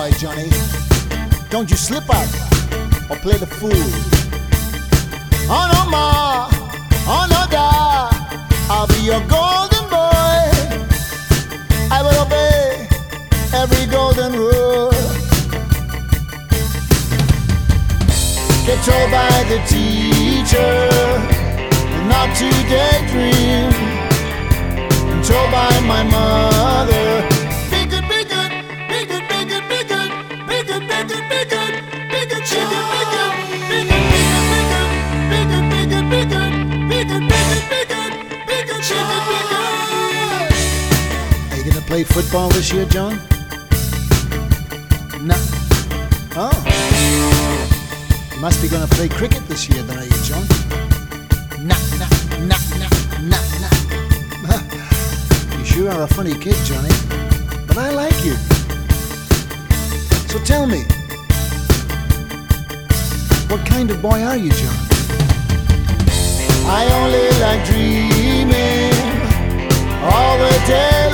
boy, Johnny. Don't you slip up or play the fool. Oh no ma, oh no da, I'll be your golden boy. I will obey every golden rule. Get told by the teacher not to daydream. Told by my mother, be good, be good, be good, be good, be good, be good, be good, be good, be good, chicken, be good, be good, be good, be good, be good, be good, be good, be good, be good, chicken, be good. Are you gonna play football this year, John? No. Oh. You must be gonna play cricket this year, then, are you, John? No, no, no, no, no, no. You are a funny kid, Johnny, but I like you. So tell me, what kind of boy are you, John? I only like dreaming all the day.